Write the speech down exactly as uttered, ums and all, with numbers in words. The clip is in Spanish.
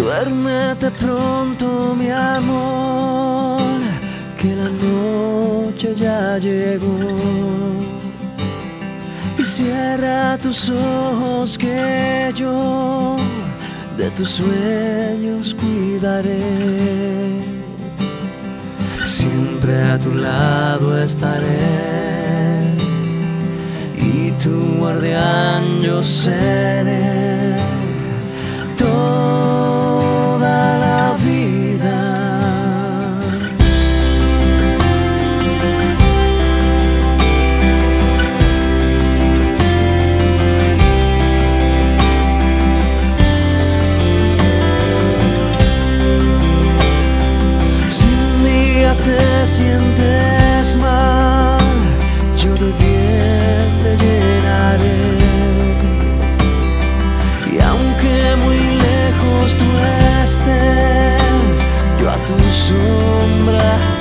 Duérmete pronto, mi amor, que la noche ya llegó. Y cierra tus ojos que yo de tus sueños cuidaré. Siempre a tu lado estaré y tu guardián yo seré toda la vida. Si un día te sientes mal, yo de bien te llenaré. Y aunque muy lejos tú estés, yo a tu sombra